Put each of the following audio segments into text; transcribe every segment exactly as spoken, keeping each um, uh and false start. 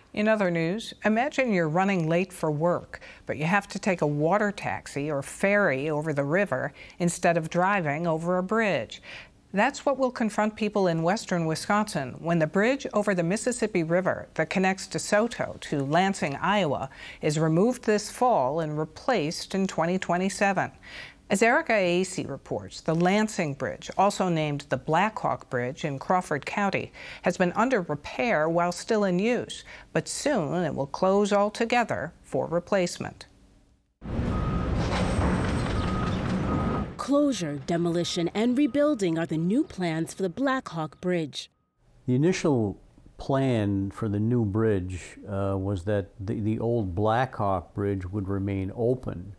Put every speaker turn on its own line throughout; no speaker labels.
In other news, imagine you're running late for work, but you have to take a water taxi or ferry over the river instead of driving over a bridge. That's what will confront people in western Wisconsin when the bridge over the Mississippi River that connects DeSoto to Lansing, Iowa, is removed this fall and replaced in twenty twenty-seven. As Erica Aese reports, the Lansing Bridge, also named the Blackhawk Bridge in Crawford County, has been under repair while still in use, but soon it will close altogether for replacement.
Closure, demolition, and rebuilding are the new plans for the Blackhawk Bridge.
The initial plan for the new bridge uh, was that the, the old Blackhawk Bridge would remain open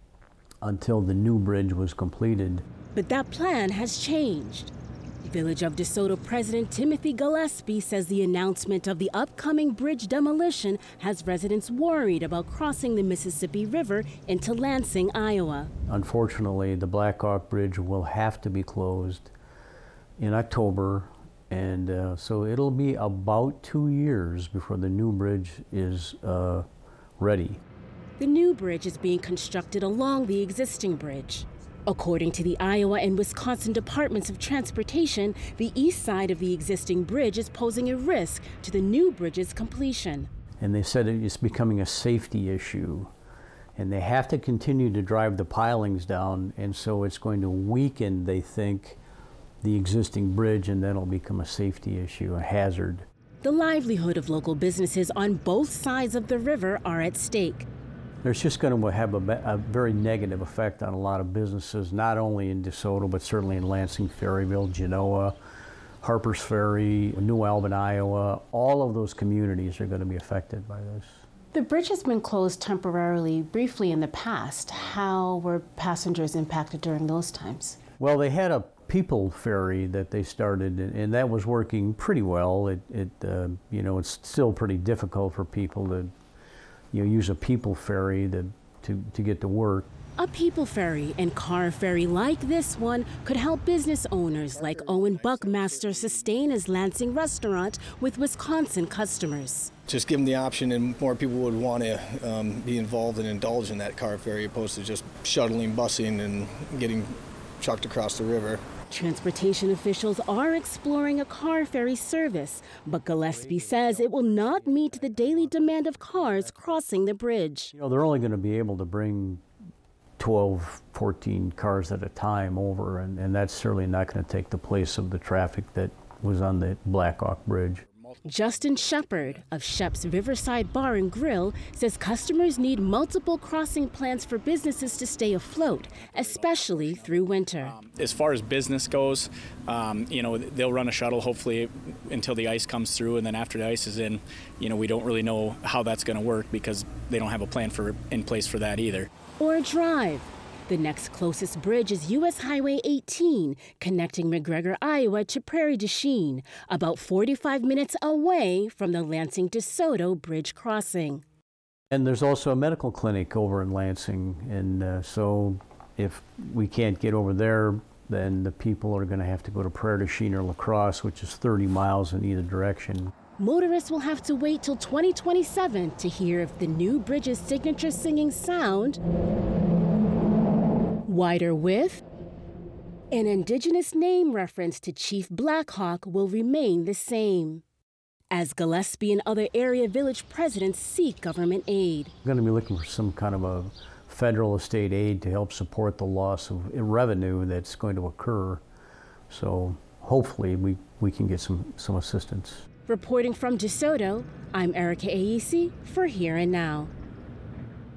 until the new bridge was completed.
But that plan has changed. Village of DeSoto President Timothy Gillespie says the announcement of the upcoming bridge demolition has residents worried about crossing the Mississippi River into Lansing, Iowa.
Unfortunately, the Blackhawk Bridge will have to be closed in October, and uh, so it'll be about two years before the new bridge is uh, ready.
The new bridge is being constructed along the existing bridge. According to the Iowa and Wisconsin Departments of Transportation, the east side of the existing bridge is posing a risk to the new bridge's completion.
And they said it's becoming a safety issue, and they have to continue to drive the pilings down, and so it's going to weaken, they think, the existing bridge, and then it'll become a safety issue, a hazard.
The livelihood of local businesses on both sides of the river are at stake.
There's just going to have a, a very negative effect on a lot of businesses, not only in DeSoto, but certainly in Lansing, Ferryville, Genoa, Harpers Ferry, New Albin, Iowa. All of those communities are going to be affected by this.
The bridge has been closed temporarily, briefly in the past. How were passengers impacted during those times?
Well, they had a people ferry that they started, and that was working pretty well. It, it uh, you know, it's still pretty difficult for people to You know, use a people ferry to, to, to get to work.
A people ferry and car ferry like this one could help business owners like Owen Buckmaster sustain his Lansing restaurant with Wisconsin customers.
Just give them the option, and more people would want to um, be involved and indulge in that car ferry opposed to just shuttling, busing, and getting trucked across the river.
Transportation officials are exploring a car ferry service, but Gillespie says it will not meet the daily demand of cars crossing the bridge.
You know, they're only going to be able to bring twelve, fourteen cars at a time over, and, and that's certainly not going to take the place of the traffic that was on the Blackhawk Bridge.
Justin Shepard of Shep's Riverside Bar and Grill says customers need multiple crossing plans for businesses to stay afloat, especially through winter.
Um, as far as business goes, um, you know, they'll run a shuttle hopefully until the ice comes through, and then after the ice is in, you know, we don't really know how that's going to work because they don't have a plan for in place for that either.
Or drive. The next closest bridge is U S Highway eighteen, connecting McGregor, Iowa to Prairie du Chien, about forty-five minutes away from the Lansing-DeSoto Bridge crossing.
And there's also a medical clinic over in Lansing, and uh, so if we can't get over there, then the people are going to have to go to Prairie du Chien or La Crosse, which is thirty miles in either direction.
Motorists will have to wait till twenty twenty-seven to hear if the new bridge's signature singing sound, wider width, an indigenous name reference to Chief Blackhawk will remain the same, as Gillespie and other area village presidents seek government aid.
We're going to be looking for some kind of a federal estate aid to help support the loss of revenue that's going to occur. So hopefully we, we can get some, some assistance.
Reporting from DeSoto, I'm Erica Aese for Here and Now.